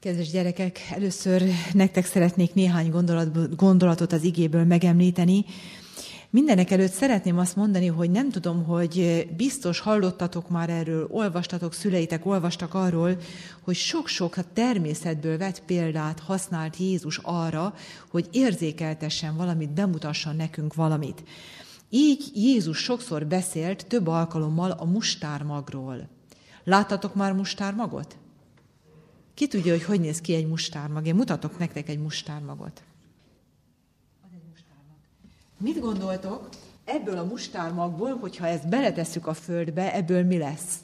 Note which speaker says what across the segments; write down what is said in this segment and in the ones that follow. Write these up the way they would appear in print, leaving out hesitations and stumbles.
Speaker 1: Kedves gyerekek, először nektek szeretnék néhány gondolatot az igéből megemlíteni. Mindenek előtt szeretném azt mondani, hogy nem tudom, hogy biztos hallottatok már erről, olvastatok, szüleitek olvastak arról, hogy sok-sok a természetből vett példát használt Jézus arra, hogy érzékeltessen valamit, bemutasson nekünk valamit. Így Jézus sokszor beszélt több alkalommal a mustármagról. Láttatok már mustármagot? Ki tudja, hogy néz ki egy mustármag? Én mutatok nektek egy mustármagot. Mit gondoltok, ebből a mustármagból, hogyha ezt beletesszük a földbe, ebből mi lesz?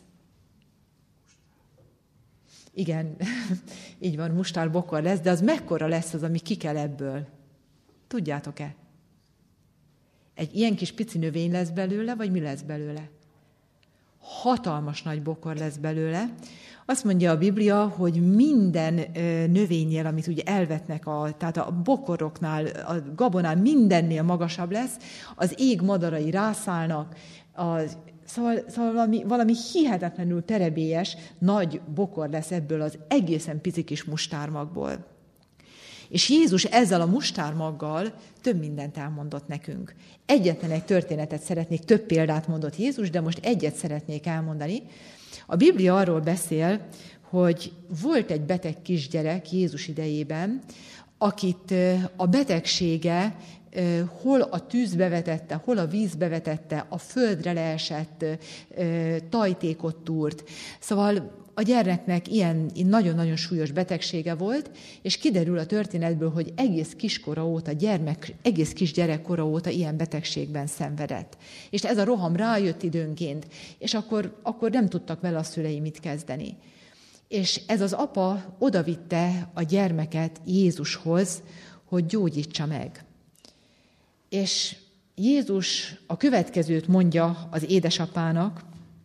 Speaker 1: Igen, így van, mustárbokor lesz, de az mekkora lesz az, ami kikel ebből? Tudjátok-e? Egy ilyen kis pici növény lesz belőle, vagy mi lesz belőle? Hatalmas nagy bokor lesz belőle. Azt mondja a Biblia, hogy minden növénynél, amit ugye elvetnek, tehát a bokoroknál, a gabonál mindennél magasabb lesz, az ég madarai rászállnak, szóval valami hihetetlenül terebélyes, nagy bokor lesz ebből az egészen pici kis mustármagból. És Jézus ezzel a mustármaggal több mindent elmondott nekünk. Egyetlen egy történetet szeretnék, több példát mondott Jézus, de most egyet szeretnék elmondani. A Biblia arról beszél, hogy volt egy beteg kisgyerek Jézus idejében, akit a betegsége hol a tűzbe vetette, hol a vízbe vetette, a földre leesett, tajtékot túrt. Szóval a gyermeknek ilyen nagyon-nagyon súlyos betegsége volt, és kiderül a történetből, hogy egész kisgyerekkora óta ilyen betegségben szenvedett. És ez a roham rájött időnként, és akkor nem tudtak vele a szülei mit kezdeni. És ez az apa odavitte a gyermeket Jézushoz, hogy gyógyítsa meg. És Jézus a következőt mondja az édesapának,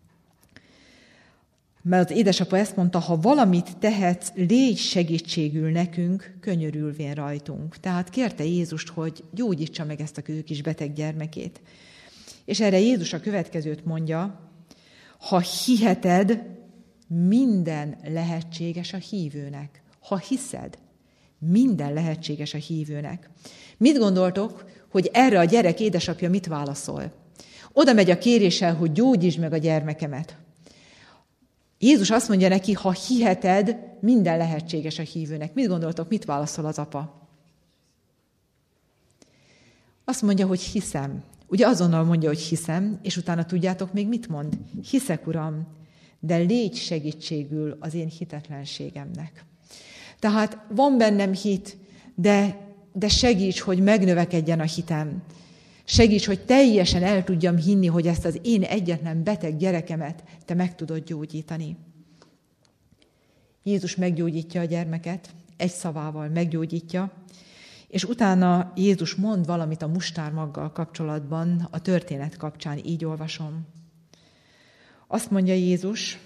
Speaker 1: mert az édesapa ezt mondta, ha valamit tehetsz, légy segítségül nekünk, könyörülvén rajtunk. Tehát kérte Jézust, hogy gyógyítsa meg ezt a kis beteg gyermekét. És erre Jézus a következőt mondja, ha hiheted, minden lehetséges a hívőnek. Ha hiszed, minden lehetséges a hívőnek. Mit gondoltok, hogy erre a gyerek édesapja mit válaszol? Oda megy a kéréssel, hogy gyógyítsd meg a gyermekemet. Jézus azt mondja neki, ha hiheted, minden lehetséges a hívőnek. Mit gondoltok, mit válaszol az apa? Azt mondja, hogy hiszem. Ugye azonnal mondja, hogy hiszem, és utána tudjátok még mit mond? Hiszek, Uram, de légy segítségül az én hitetlenségemnek. Tehát van bennem hit, de segíts, hogy megnövekedjen a hitem. Segíts, hogy teljesen el tudjam hinni, hogy ezt az én egyetlen beteg gyerekemet te meg tudod gyógyítani. Jézus meggyógyítja a gyermeket, egy szavával meggyógyítja, és utána Jézus mond valamit a mustármaggal kapcsolatban, a történet kapcsán, így olvasom. Azt mondja Jézus,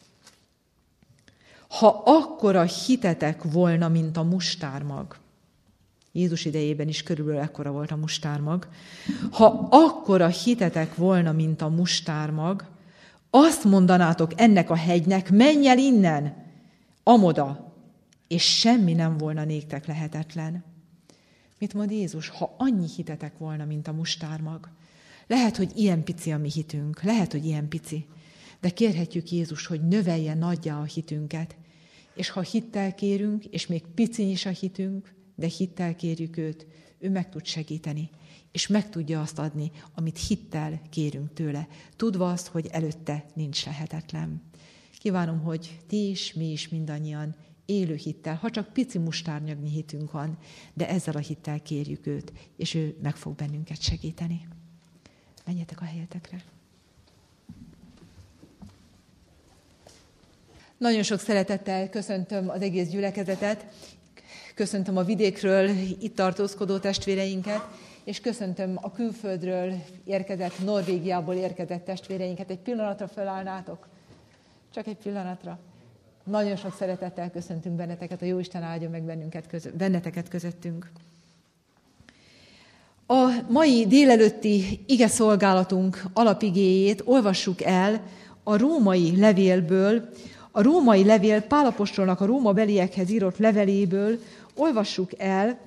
Speaker 1: ha akkora hitetek volna, mint a mustármag, Jézus idejében is körülbelül ekkora volt a mustármag. Ha akkora hitetek volna, mint a mustármag, azt mondanátok ennek a hegynek, menj el innen, amoda, és semmi nem volna néktek lehetetlen. Mit mond Jézus? Ha annyi hitetek volna, mint a mustármag. Lehet, hogy ilyen pici a mi hitünk, lehet, hogy ilyen pici, de kérhetjük Jézus, hogy növelje nagyjá a hitünket. És ha hittel kérünk, és még pici is a hitünk, de hittel kérjük őt, ő meg tud segíteni, és meg tudja azt adni, amit hittel kérünk tőle, tudva azt, hogy előtte nincs lehetetlen. Kívánom, hogy ti is, mi is mindannyian élő hittel, ha csak pici mustárnyagnyi hitünk van, de ezzel a hittel kérjük őt, és ő meg fog bennünket segíteni. Menjetek a helyetekre. Nagyon sok szeretettel köszöntöm az egész gyülekezetet, köszöntöm a vidékről itt tartózkodó testvéreinket, és köszöntöm a külföldről érkezett, Norvégiából érkezett testvéreinket. Egy pillanatra felállnátok? Csak egy pillanatra. Nagyon sok szeretettel köszöntünk benneteket, a Jóisten áldja meg benneteket közöttünk. A mai délelőtti igeszolgálatunk alapigéjét olvassuk el a római levélből, a római levél, Pál apostolnak a Róma beliekhez írott leveléből olvassuk el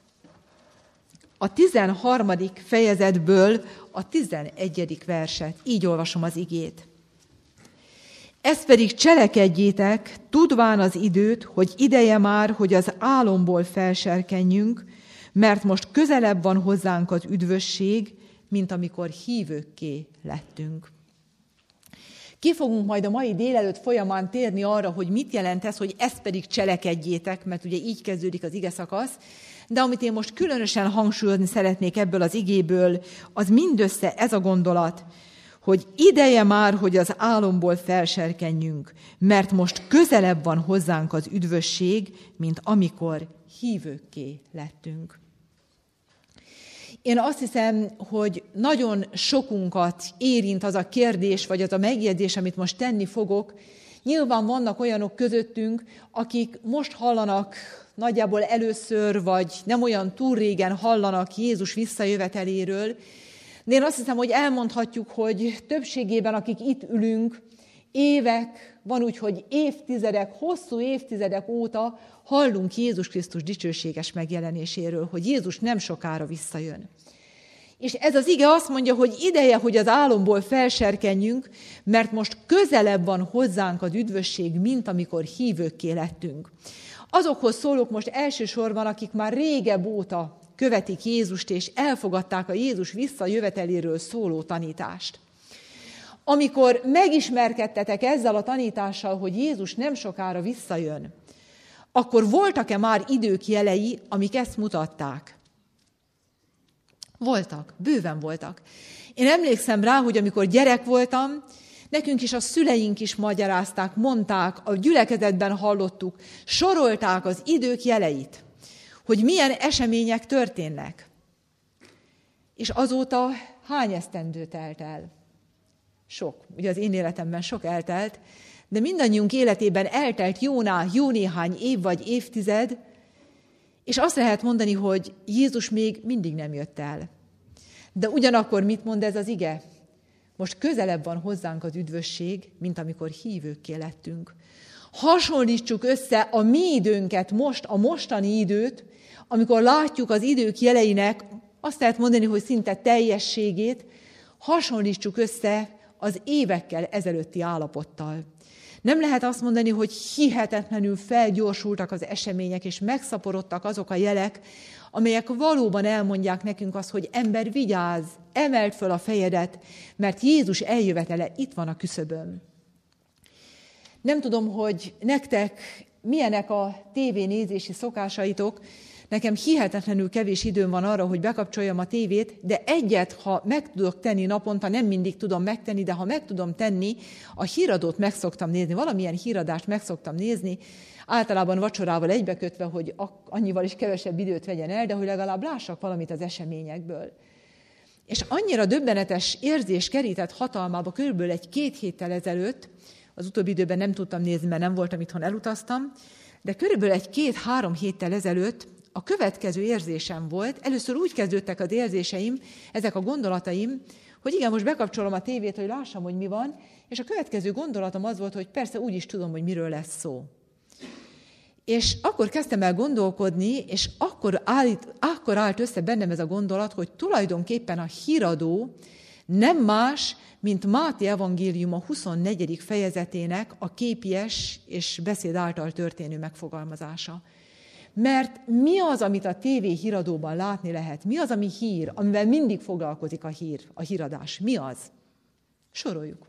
Speaker 1: a 13. fejezetből a 11. verset. Így olvasom az igét. Ezt pedig cselekedjétek, tudván az időt, hogy ideje már, hogy az álomból felserkenjünk, mert most közelebb van hozzánk az üdvösség, mint amikor hívőkké lettünk. Ki fogunk majd a mai délelőtt folyamán térni arra, hogy mit jelent ez, hogy ezt pedig cselekedjétek, mert ugye így kezdődik az igeszakasz, de amit én most különösen hangsúlyozni szeretnék ebből az igéből, az mindössze ez a gondolat, hogy ideje már, hogy az álomból felserkenjünk, mert most közelebb van hozzánk az üdvösség, mint amikor hívőkké lettünk. Én azt hiszem, hogy nagyon sokunkat érint az a kérdés, vagy az a megjegyzés, amit most tenni fogok. Nyilván vannak olyanok közöttünk, akik most hallanak nagyjából először, vagy nem olyan túl régen hallanak Jézus visszajöveteléről, de én azt hiszem, hogy elmondhatjuk, hogy többségében, akik itt ülünk, évek, van úgy, hogy évtizedek, hosszú évtizedek óta hallunk Jézus Krisztus dicsőséges megjelenéséről, hogy Jézus nem sokára visszajön. És ez az ige azt mondja, hogy ideje, hogy az álomból felserkenjünk, mert most közelebb van hozzánk az üdvösség, mint amikor hívőkké lettünk. Azokhoz szólok most elsősorban, akik már régebb óta követik Jézust, és elfogadták a Jézus visszajöveteléről szóló tanítást. Amikor megismerkedtetek ezzel a tanítással, hogy Jézus nem sokára visszajön, akkor voltak-e már idők jelei, amik ezt mutatták? Voltak, bőven voltak. Én emlékszem rá, hogy amikor gyerek voltam, nekünk is a szüleink is magyarázták, mondták, a gyülekezetben hallottuk, sorolták az idők jeleit, hogy milyen események történnek. És azóta hány esztendő telt el? Sok. Ugye az én életemben sok eltelt, de mindannyiunk életében eltelt jó néhány év vagy évtized, és azt lehet mondani, hogy Jézus még mindig nem jött el. De ugyanakkor mit mond ez az ige? Most közelebb van hozzánk az üdvösség, mint amikor hívőkké lettünk. Hasonlítsuk össze a mi időnket most, a mostani időt, amikor látjuk az idők jeleinek, azt lehet mondani, hogy szinte teljességét, hasonlítsuk össze az évekkel ezelőtti állapottal. Nem lehet azt mondani, hogy hihetetlenül felgyorsultak az események, és megszaporodtak azok a jelek, amelyek valóban elmondják nekünk azt, hogy ember, vigyázz, emeld föl a fejedet, mert Jézus eljövetele itt van a küszöbön. Nem tudom, hogy nektek milyenek a tévénézési szokásaitok. Nekem hihetetlenül kevés időm van arra, hogy bekapcsoljam a tévét, de egyet, ha meg tudok tenni naponta, nem mindig tudom megtenni, de ha meg tudom tenni, a híradót meg szoktam nézni, valamilyen híradást meg szoktam nézni, általában vacsorával egybekötve, hogy annyival is kevesebb időt vegyen el, de hogy legalább lássak valamit az eseményekből. És annyira döbbenetes érzés kerített hatalmába körülbelül 1-2 héttel ezelőtt, az utóbbi időben nem tudtam nézni, mert nem voltam itthon, elutaztam, de körülbelül 1-2-3 héttel ezelőtt a következő érzésem volt. Először úgy kezdődtek az érzéseim, ezek a gondolataim, hogy igen, most bekapcsolom a tévét, hogy lássam, hogy mi van, és a következő gondolatom az volt, hogy persze úgy is tudom, hogy miről lesz szó. És akkor kezdtem el gondolkodni, és akkor állt össze bennem ez a gondolat, hogy tulajdonképpen a híradó nem más, mint Máté evangélium a 24. fejezetének a képies és beszéd által történő megfogalmazása. Mert mi az, amit a TV híradóban látni lehet? Mi az, ami hír, amivel mindig foglalkozik a híradás? Mi az? Soroljuk.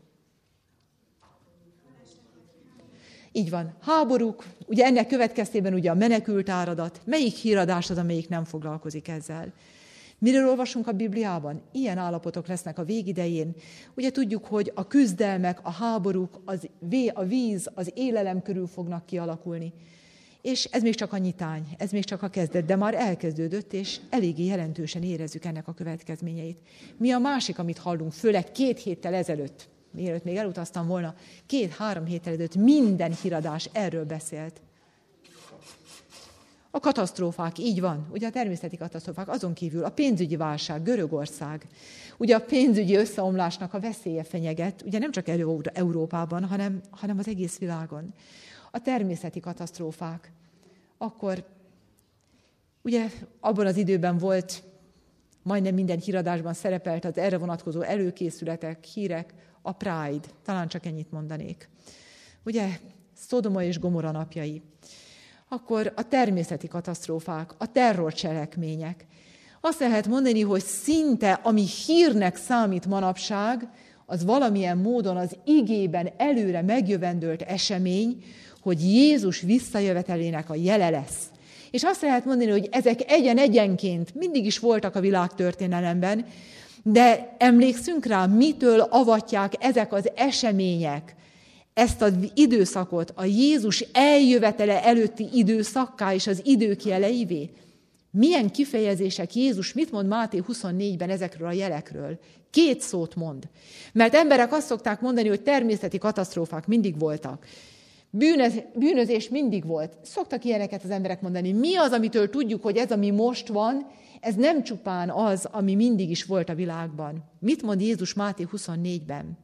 Speaker 1: Így van. Háborúk, ugye ennek következtében ugye a menekült áradat. Melyik híradás az, amelyik nem foglalkozik ezzel? Miről olvasunk a Bibliában? Ilyen állapotok lesznek a végidején. Ugye tudjuk, hogy a küzdelmek, a háborúk, a víz, az élelem körül fognak kialakulni. És ez még csak a nyitány, ez még csak a kezdet, de már elkezdődött, és eléggé jelentősen érezzük ennek a következményeit. Mi a másik, amit hallunk, főleg 2 héttel ezelőtt, mielőtt még elutaztam volna, 2-3 héttel ezelőtt minden híradás erről beszélt. A katasztrófák, így van, ugye a természeti katasztrófák, azon kívül a pénzügyi válság, Görögország, ugye a pénzügyi összeomlásnak a veszélye fenyeget, ugye nem csak Európában, hanem az egész világon. A természeti katasztrófák. Akkor ugye abban az időben volt, majdnem minden híradásban szerepelt az erre vonatkozó előkészületek, hírek, a Pride, talán csak ennyit mondanék. Ugye, Szodoma és Gomorra napjai. Akkor a természeti katasztrófák, a terrorcselekmények. Azt lehet mondani, hogy szinte, ami hírnek számít manapság, az valamilyen módon az igében előre megjövendölt esemény, hogy Jézus visszajövetelének a jele lesz. És azt lehet mondani, hogy ezek egyenként mindig is voltak a világtörténelemben, de emlékszünk rá, mitől avatják ezek az események ezt az időszakot, a Jézus eljövetele előtti időszakká és az idők jeleivé? Milyen kifejezések Jézus, mit mond Máté 24-ben ezekről a jelekről? 2 szót mond. Mert emberek azt szokták mondani, hogy természeti katasztrófák mindig voltak. Bűnözés mindig volt. Szoktak ilyeneket az emberek mondani. Mi az, amitől tudjuk, hogy ez, ami most van, ez nem csupán az, ami mindig is volt a világban. Mit mond Jézus Máté 24-ben?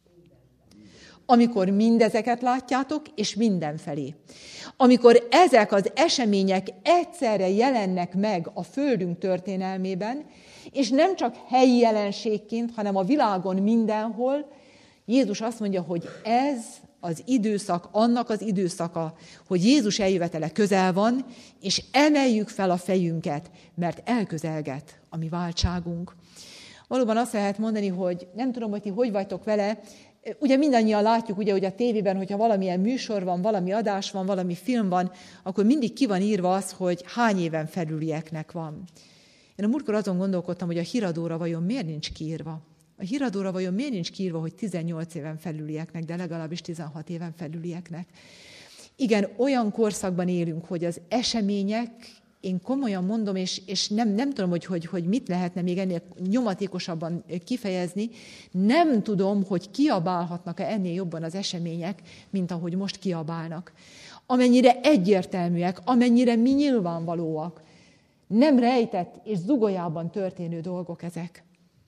Speaker 1: Amikor mindezeket látjátok, és mindenfelé. Amikor ezek az események egyszerre jelennek meg a földünk történelmében, és nem csak helyi jelenségként, hanem a világon mindenhol, Jézus azt mondja, hogy ez az időszak, annak az időszaka, hogy Jézus eljövetele közel van, és emeljük fel a fejünket, mert elközelget a mi váltságunk. Valóban azt lehet mondani, hogy nem tudom, hogy ti hogy vagytok vele, ugye mindannyian látjuk, ugye, hogy a tévében, hogyha valamilyen műsor van, valami adás van, valami film van, akkor mindig ki van írva az, hogy hány éven felülieknek van. Én a múltkor azon gondolkodtam, hogy a híradóra vajon miért nincs kiírva. A híradóra vajon miért nincs kiírva, hogy 18 éven felülieknek, de legalábbis 16 éven felülieknek. Igen, olyan korszakban élünk, hogy az események, én komolyan mondom, és nem tudom, hogy mit lehetne még ennél nyomatékosabban kifejezni, nem tudom, hogy kiabálhatnak-e ennél jobban az események, mint ahogy most kiabálnak. Amennyire egyértelműek, amennyire mi nyilvánvalóak. Nem rejtett és zugolyában történő dolgok ezek.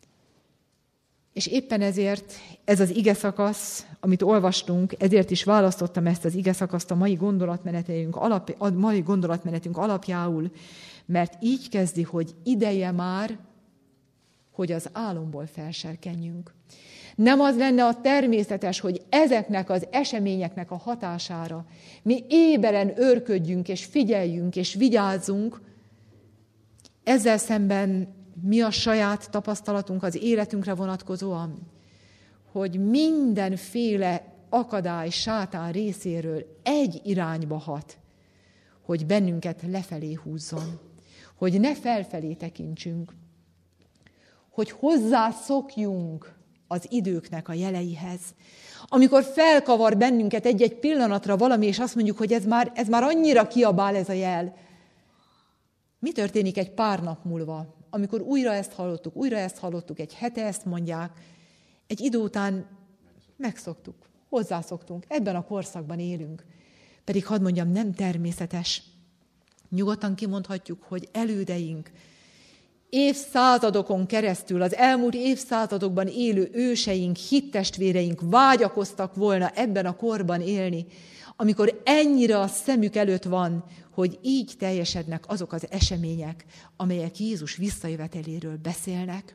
Speaker 1: És éppen ezért ez az igeszakasz, amit olvastunk, ezért is választottam ezt az igeszakaszt a mai gondolatmenetünk alapjául, mert így kezdi, hogy ideje már, hogy az álomból felserkenjünk. Nem az lenne a természetes, hogy ezeknek az eseményeknek a hatására mi éberen őrködjünk, és figyeljünk, és vigyázzunk. Ezzel szemben mi a saját tapasztalatunk az életünkre vonatkozóan, hogy mindenféle akadály sátán részéről egy irányba hat, hogy bennünket lefelé húzzon, hogy ne felfelé tekintsünk, hogy hozzászokjunk az időknek a jeleihez. Amikor felkavar bennünket egy-egy pillanatra valami, és azt mondjuk, hogy ez már annyira kiabál ez a jel. Mi történik egy pár nap múlva, amikor újra ezt hallottuk, egy hete ezt mondják, egy idő után megszoktuk, hozzászoktunk, ebben a korszakban élünk. Pedig hadd mondjam, nem természetes. Nyugodtan kimondhatjuk, hogy elődeink évszázadokon keresztül, az elmúlt évszázadokban élő őseink, hittestvéreink vágyakoztak volna ebben a korban élni, amikor ennyire a szemük előtt van, hogy így teljesednek azok az események, amelyek Jézus visszajöveteléről beszélnek.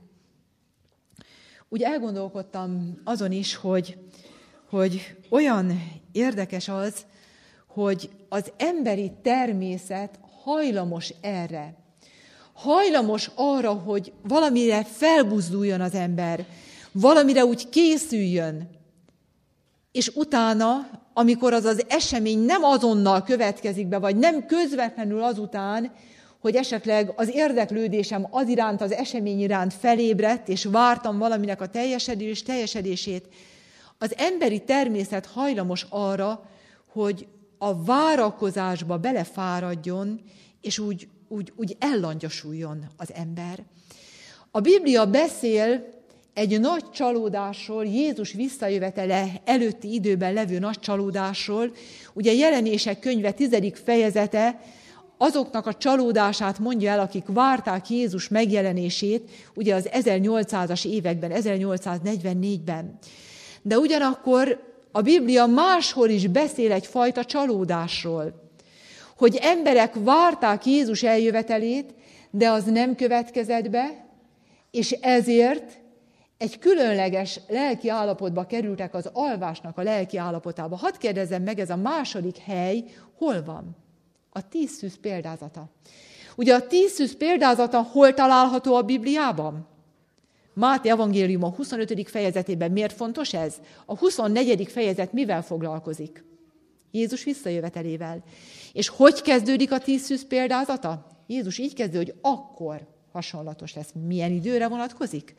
Speaker 1: Úgy elgondolkodtam azon is, hogy olyan érdekes az, hogy az emberi természet hajlamos erre. Hajlamos arra, hogy valamire felbuzduljon az ember, valamire úgy készüljön, és utána, amikor az az esemény nem azonnal következik be, vagy nem közvetlenül azután, hogy esetleg az érdeklődésem az iránt, az esemény iránt felébredt, és vártam valaminek a teljesedését, az emberi természet hajlamos arra, hogy a várakozásba belefáradjon, és úgy ellangyasuljon az ember. A Biblia beszél egy nagy csalódásról, Jézus visszajövetele előtti időben levő nagy csalódásról. Ugye Jelenések könyve 10. fejezete azoknak a csalódását mondja el, akik várták Jézus megjelenését, ugye az 1800-as években, 1844-ben. De ugyanakkor a Biblia máshol is beszél egyfajta csalódásról, hogy emberek várták Jézus eljövetelét, de az nem következett be, és ezért egy különleges lelki állapotba kerültek, az alvásnak a lelki állapotába. Hadd kérdezzem meg, ez a második hely hol van? A 10 szűz példázata. Ugye a 10 szűz példázata hol található a Bibliában? Máté evangélium a 25. fejezetében. Miért fontos ez? A 24. fejezet mivel foglalkozik? Jézus visszajövetelével. És hogy kezdődik a 10 szűz példázata? Jézus így kezdő, hogy akkor hasonlatos lesz. Milyen időre vonatkozik?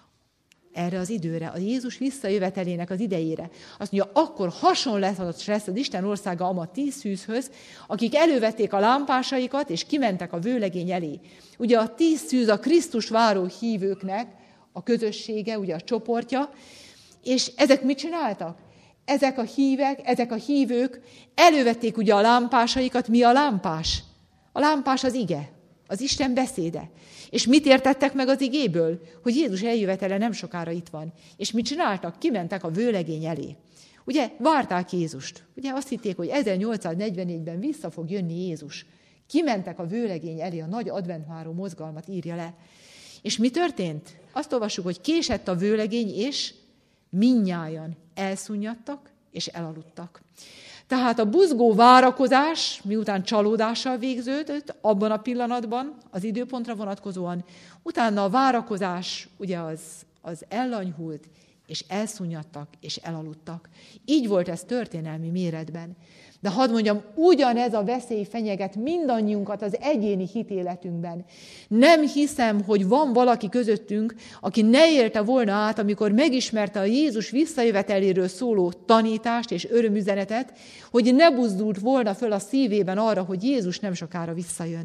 Speaker 1: Erre az időre, a Jézus visszajövetelének az idejére. Azt mondja, akkor hasonlatos lesz az Isten országa a 10 szűzhöz, akik elővették a lámpásaikat, és kimentek a vőlegény elé. Ugye a 10 szűz a Krisztus váró hívőknek a közössége, ugye a csoportja, és ezek mit csináltak? Ezek a hívők elővették ugye a lámpásaikat. Mi a lámpás? A lámpás az ige, az Isten beszéde. És mit értettek meg az igéből? Hogy Jézus eljövetele nem sokára itt van. És mit csináltak? Kimentek a vőlegény elé. Ugye, várták Jézust. Ugye azt hitték, hogy 1844-ben vissza fog jönni Jézus. Kimentek a vőlegény elé, a nagy adventváró mozgalmat írja le. És mi történt? Azt olvassuk, hogy késett a vőlegény, és mindnyájan elszunnyadtak, és elaludtak. Tehát a buzgó várakozás, miután csalódással végződött, abban a pillanatban, az időpontra vonatkozóan, utána a várakozás, ugye az ellanyhult, és elszunnyadtak, és elaludtak. Így volt ez történelmi méretben. De hadd mondjam, ugyanez a veszély fenyeget mindannyiunkat az egyéni hitéletünkben. Nem hiszem, hogy van valaki közöttünk, aki ne élte volna át, amikor megismerte a Jézus visszajöveteléről szóló tanítást és örömüzenetet, hogy ne buzdult volna föl a szívében arra, hogy Jézus nem sokára visszajön.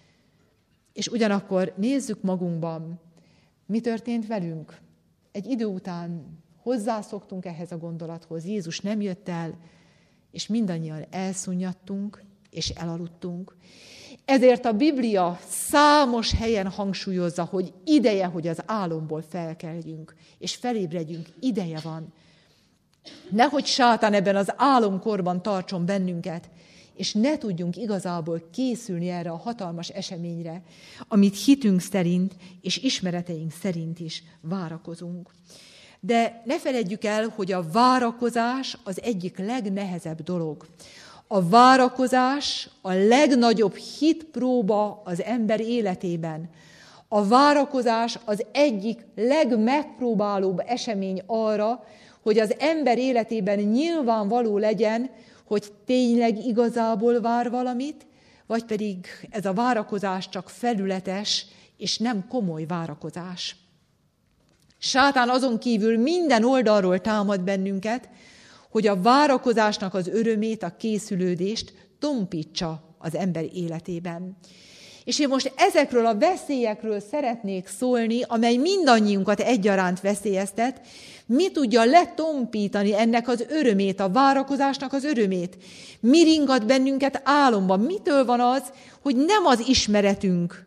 Speaker 1: És ugyanakkor nézzük magunkban, mi történt velünk. Egy idő után hozzászoktunk ehhez a gondolathoz, Jézus nem jött el, és mindannyian elszunnyadtunk, és elaludtunk. Ezért a Biblia számos helyen hangsúlyozza, hogy ideje, hogy az álomból felkeljünk, és felébredjünk, ideje van. Nehogy sátán ebben az álomkorban tartson bennünket, és ne tudjunk igazából készülni erre a hatalmas eseményre, amit hitünk szerint és ismereteink szerint is várakozunk. De ne feledjük el, hogy a várakozás az egyik legnehezebb dolog. A várakozás a legnagyobb hitpróba az ember életében. A várakozás az egyik legmegpróbálóbb esemény arra, hogy az ember életében nyilvánvaló legyen, hogy tényleg igazából vár valamit, vagy pedig ez a várakozás csak felületes, és nem komoly várakozás. Sátán azon kívül minden oldalról támad bennünket, hogy a várakozásnak az örömét, a készülődést tompítsa az ember életében. És én most ezekről a veszélyekről szeretnék szólni, amely mindannyiunkat egyaránt veszélyeztet, mi tudja letompítani ennek az örömét, a várakozásnak az örömét. Mi ringat bennünket álomban? Mitől van az, hogy nem az ismeretünk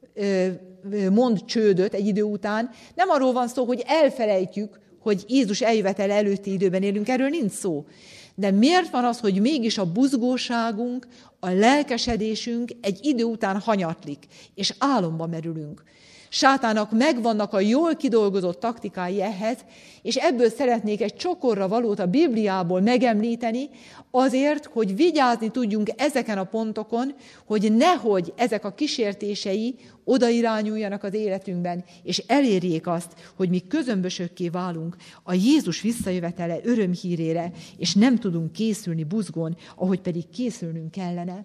Speaker 1: mond csődöt egy idő után, nem arról van szó, hogy elfelejtjük, hogy Jézus eljövetele előtti időben élünk, erről nincs szó. De miért van az, hogy mégis a buzgóságunk, a lelkesedésünk egy idő után hanyatlik, és álomba merülünk? Sátának megvannak a jól kidolgozott taktikái ehhez, és ebből szeretnék egy csokorra valót a Bibliából megemlíteni, azért, hogy vigyázni tudjunk ezeken a pontokon, hogy nehogy ezek a kísértései odairányuljanak az életünkben, és elérjék azt, hogy mi közömbösökké válunk a Jézus visszajövetele örömhírére, és nem tudunk készülni buzgón, ahogy pedig készülnünk kellene.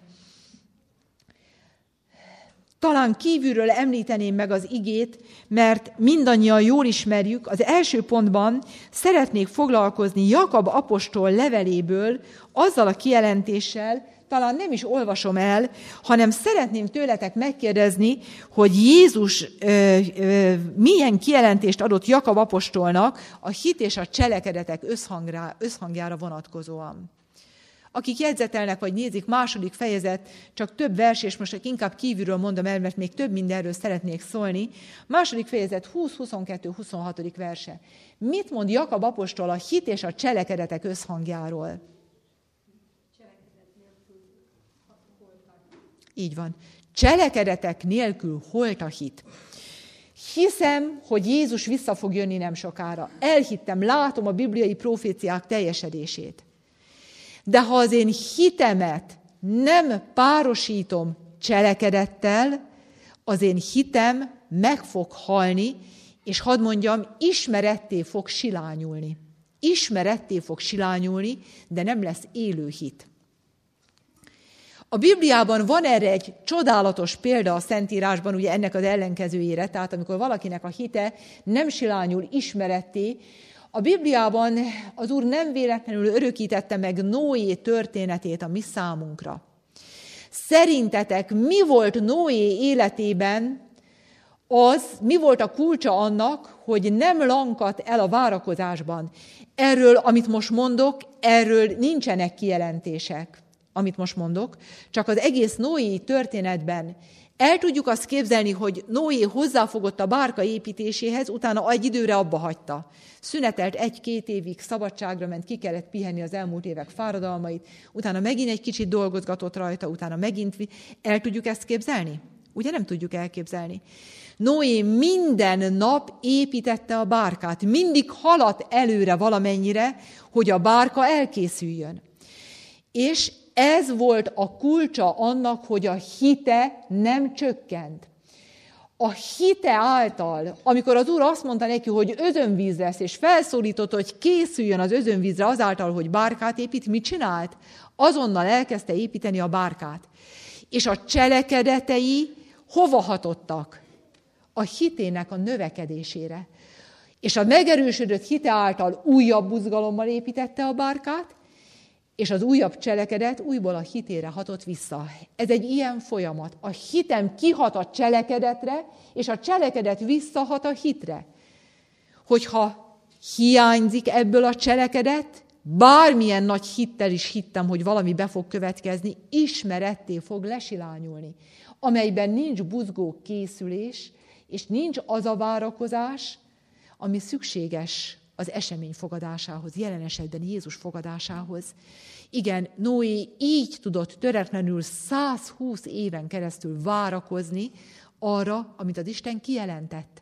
Speaker 1: Talán kívülről említeném meg az igét, mert mindannyian jól ismerjük. Az első pontban szeretnék foglalkozni Jakab apostol leveléből azzal a kijelentéssel, talán nem is olvasom el, hanem szeretném tőletek megkérdezni, hogy Jézus milyen kijelentést adott Jakab apostolnak a hit és a cselekedetek összhangjára vonatkozóan. Akik jegyzetelnek, vagy nézik, 2. fejezet, csak több vers, és most inkább kívülről mondom el, mert még több mindenről szeretnék szólni. 2. fejezet 20, 22, 26. verse. Mit mond Jakab apostol a hit és a cselekedetek összhangjáról? Így van. Cselekedetek nélkül holt a hit. Hiszem, hogy Jézus vissza fog jönni nem sokára. Elhittem, látom a bibliai proféciák teljesedését. De ha az én hitemet nem párosítom cselekedettel, az én hitem meg fog halni, és hadd mondjam, ismeretté fog silányulni. Ismeretté fog silányulni, de nem lesz élő hit. A Bibliában van erre egy csodálatos példa a Szentírásban, ugye ennek az ellenkezőjére, tehát amikor valakinek a hite nem silányul ismeretté, a Bibliában az Úr nem véletlenül örökítette meg Noé történetét a mi számunkra. Szerintetek mi volt Noé életében mi volt a kulcsa annak, hogy nem lankadt el a várakozásban? Erről, amit most mondok, erről nincsenek kijelentések, amit most mondok, csak az egész Noé történetben el tudjuk azt képzelni, hogy Noé hozzáfogott a bárka építéséhez, utána egy időre abba hagyta. Szünetelt 1-2 évig, szabadságra ment, ki kellett pihenni az elmúlt évek fáradalmait, utána megint egy kicsit dolgozgatott rajta, utána megint... El tudjuk ezt képzelni? Ugye nem tudjuk elképzelni. Noé minden nap építette a bárkát, mindig haladt előre valamennyire, hogy a bárka elkészüljön. És ez volt a kulcsa annak, hogy a hite nem csökkent. A hite által, amikor az Úr azt mondta neki, hogy özönvíz lesz, és felszólított, hogy készüljön az özönvízre azáltal, hogy bárkát épít, mit csinált? Azonnal elkezdte építeni a bárkát. És a cselekedetei hova hatottak? A hitének a növekedésére. És a megerősödött hite által újabb buzgalommal építette a bárkát, és az újabb cselekedet újból a hitére hatott vissza. Ez egy ilyen folyamat. A hitem kihat a cselekedetre, és a cselekedet visszahat a hitre. Hogyha hiányzik ebből a cselekedet, bármilyen nagy hittel is hittem, hogy valami be fog következni, ismeretté fog lesilányulni, amelyben nincs buzgó készülés, és nincs az a várakozás, ami szükséges az esemény fogadásához, jelen esetben Jézus fogadásához. Igen, Noé így tudott töretlenül 120 éven keresztül várakozni arra, amit az Isten kijelentett.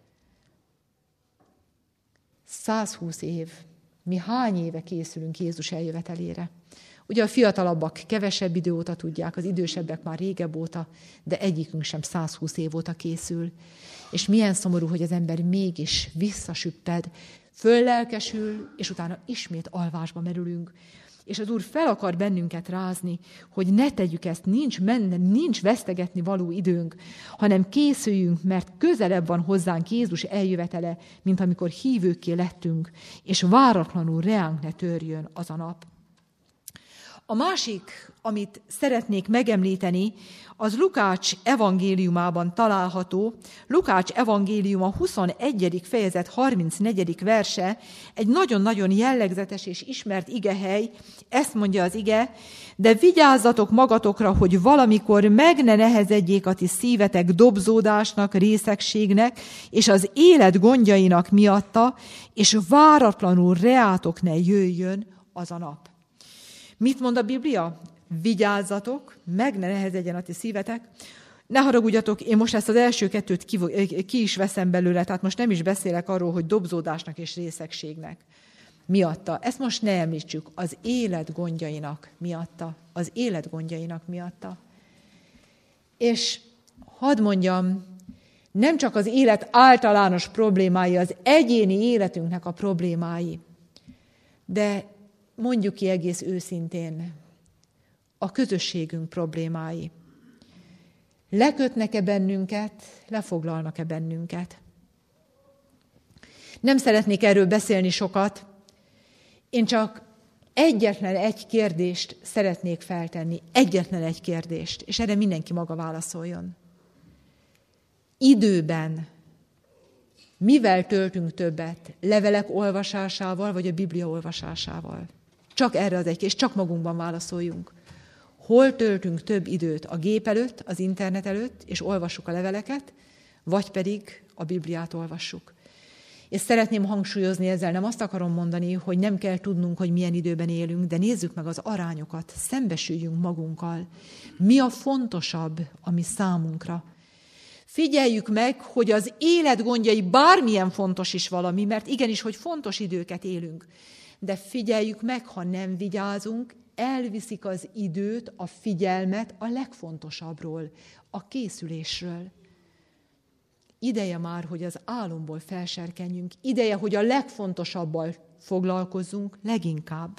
Speaker 1: 120 év. Mi hány éve készülünk Jézus eljövetelére? Ugye a fiatalabbak kevesebb idő óta tudják, az idősebbek már régebb óta, de egyikünk sem 120 év óta készül. És milyen szomorú, hogy az ember mégis visszasüpped, föllelkesül, és utána ismét alvásba merülünk. És az Úr fel akar bennünket rázni, hogy ne tegyük ezt, nincs vesztegetni való időnk, hanem készüljünk, mert közelebb van hozzánk Jézus eljövetele, mint amikor hívőkké lettünk, és váratlanul reánk ne törjön az a nap. A másik, amit szeretnék megemlíteni, az Lukács evangéliumában található. Lukács evangéliuma 21. fejezet 34. verse, egy nagyon-nagyon jellegzetes és ismert igehely, ezt mondja az ige, de vigyázzatok magatokra, hogy valamikor meg ne nehezedjék a ti szívetek dobzódásnak, részegségnek, és az élet gondjainak miatta, és váratlanul reátok ne jöjjön az a nap. Mit mond a Biblia? Vigyázzatok, meg ne nehezedjen a ti szívetek. Ne haragudjatok, én most ezt az első kettőt ki is veszem belőle, tehát most nem is beszélek arról, hogy dobzódásnak és részegségnek miatta. Ezt most ne említsük, az élet gondjainak miatta. Az élet gondjainak miatta. És hadd mondjam, nem csak az élet általános problémái, az egyéni életünknek a problémái, de mondjuk ki egész őszintén, a közösségünk problémái. Lekötnek-e bennünket, lefoglalnak-e bennünket? Nem szeretnék erről beszélni sokat, én csak egyetlen egy kérdést szeretnék feltenni, egyetlen egy kérdést, és erre mindenki maga válaszoljon. Időben mivel töltünk többet? Levelek olvasásával, vagy a Biblia olvasásával? Csak erre az egy, és csak magunkban válaszoljunk. Hol töltünk több időt? A gép előtt, az internet előtt, és olvassuk a leveleket, vagy pedig a Bibliát olvassuk. És szeretném hangsúlyozni ezzel, nem azt akarom mondani, hogy nem kell tudnunk, hogy milyen időben élünk, de nézzük meg az arányokat, szembesüljünk magunkkal. Mi a fontosabb, ami számunkra? Figyeljük meg, hogy az élet gondjai bármilyen fontos is valami, mert igenis, hogy fontos időket élünk. De figyeljük meg, ha nem vigyázunk, elviszik az időt, a figyelmet a legfontosabbról, a készülésről. Ideje már, hogy az álomból felserkenjünk. Ideje, hogy a legfontosabbal foglalkozzunk leginkább.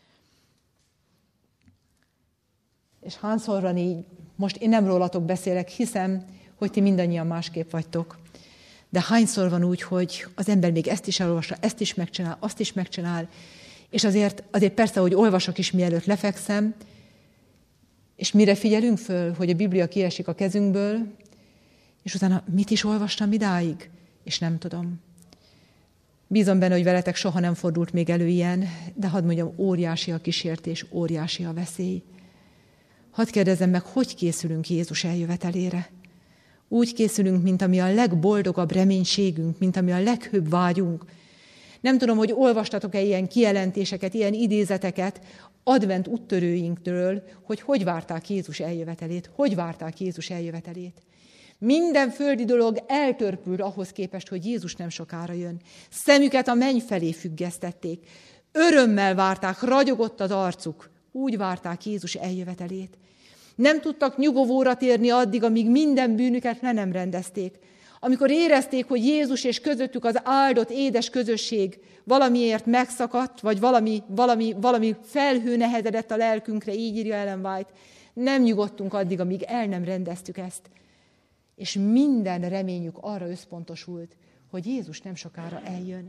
Speaker 1: És hányszor van így, most én nem rólatok beszélek, hiszem, hogy ti mindannyian másképp vagytok. De hányszor van úgy, hogy az ember még ezt is elolvassa, ezt is megcsinál, azt is megcsinál, és azért persze, hogy olvasok is, mielőtt lefekszem, és mire figyelünk föl, hogy a Biblia kiesik a kezünkből, és utána mit is olvastam idáig? És nem tudom. Bízom benne, hogy veletek soha nem fordult még elő ilyen, de hadd mondjam, óriási a kísértés, óriási a veszély. Hadd kérdezzem meg, hogy készülünk Jézus eljövetelére? Úgy készülünk, mint ami a legboldogabb reménységünk, mint ami a leghőbb vágyunk. Nem tudom, hogy olvastatok-e ilyen kijelentéseket, ilyen idézeteket advent úttörőinktől, hogy várták Jézus eljövetelét, hogy várták Jézus eljövetelét. Minden földi dolog eltörpül ahhoz képest, hogy Jézus nem sokára jön. Szemüket a menny felé függesztették. Örömmel várták, ragyogott az arcuk. Úgy várták Jézus eljövetelét. Nem tudtak nyugovóra térni addig, amíg minden bűnüket le nem rendezték. Amikor érezték, hogy Jézus és közöttük az áldott édes közösség valamiért megszakadt, vagy valami felhő nehezedett a lelkünkre, így írja Ellen White, nem nyugodtunk addig, amíg el nem rendeztük ezt. És minden reményük arra összpontosult, hogy Jézus nem sokára eljön.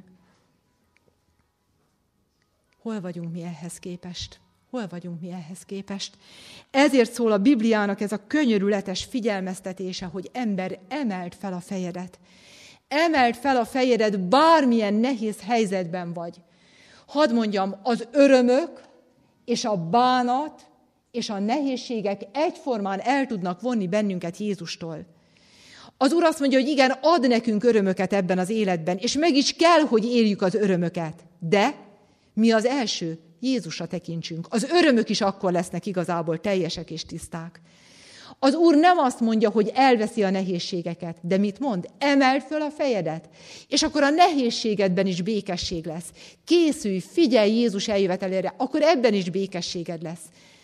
Speaker 1: Hol vagyunk mi ehhez képest? Hol vagyunk mi ehhez képest? Ezért szól a Bibliának ez a könyörületes figyelmeztetése, hogy ember, emeld fel a fejedet. Emeld fel a fejedet, bármilyen nehéz helyzetben vagy. Hadd mondjam, az örömök és a bánat és a nehézségek egyformán el tudnak vonni bennünket Jézustól. Az Úr azt mondja, hogy igen, ad nekünk örömöket ebben az életben, és meg is kell, hogy éljük az örömöket. De mi az első? Jézusra tekintsünk. Az örömök is akkor lesznek igazából teljesek és tiszták. Az Úr nem azt mondja, hogy elveszi a nehézségeket, de mit mond? Emeld föl a fejedet, és akkor a nehézségedben is békesség lesz. Készülj, figyelj Jézus eljövetelére, akkor ebben is békességed lesz.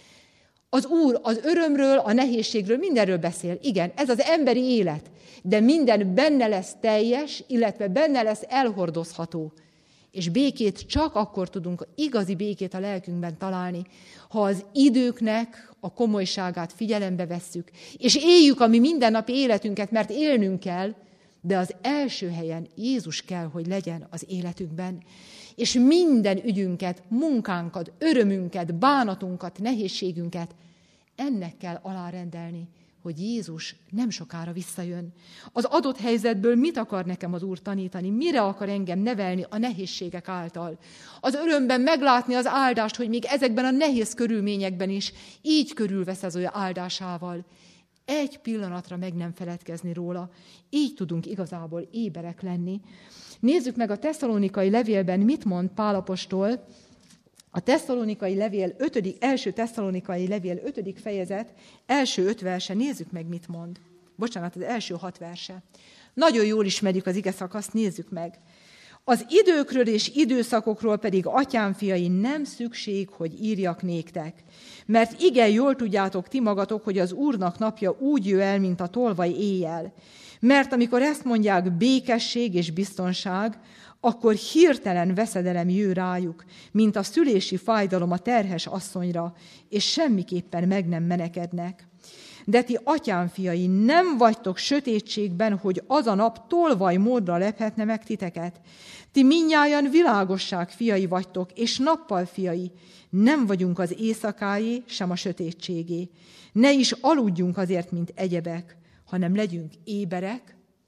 Speaker 1: Az Úr az örömről, a nehézségről, mindenről beszél. Igen, ez az emberi élet, de minden benne lesz teljes, illetve benne lesz elhordozható. És békét csak akkor tudunk, igazi békét a lelkünkben találni, ha az időknek a komolyságát figyelembe vesszük, és éljük a mi mindennapi életünket, mert élnünk kell, de az első helyen Jézus kell, hogy legyen az életünkben. És minden ügyünket, munkánkat, örömünket, bánatunkat, nehézségünket ennek kell alárendelni, hogy Jézus nem sokára visszajön. Az adott helyzetből mit akar nekem az Úr tanítani? Mire akar engem nevelni a nehézségek által? Az örömben meglátni az áldást, hogy még ezekben a nehéz körülményekben is így körülvesz az ő áldásával. Egy pillanatra meg nem feledkezni róla. Így tudunk igazából éberek lenni. Nézzük meg a Tesszalonikai levélben, mit mond Pál apostol. A Tesszalonikai levél első Tesszalonikai levél 5. fejezet, első 5 verse, nézzük meg, mit mond. Bocsánat, az első 6 verse. Nagyon jól ismerjük az ige szakaszt, nézzük meg. Az időkről és időszakokról pedig, atyám fiai, nem szükség, hogy írjak néktek. Mert igen, jól tudjátok ti magatok, hogy az Úrnak napja úgy jön el, mint a tolvaj éjjel. Mert amikor ezt mondják békesség és biztonság, akkor hirtelen veszedelem jön rájuk, mint a szülési fájdalom a terhes asszonyra, és semmiképpen meg nem menekednek. De ti, atyám fiai, nem vagytok sötétségben, hogy az a nap tolvaj módra lephetne meg titeket. Ti mindnyájan világosság fiai vagytok, és nappal fiai. Nem vagyunk az éjszakáé, sem a sötétségé. Ne is aludjunk azért, mint egyebek, hanem legyünk éberek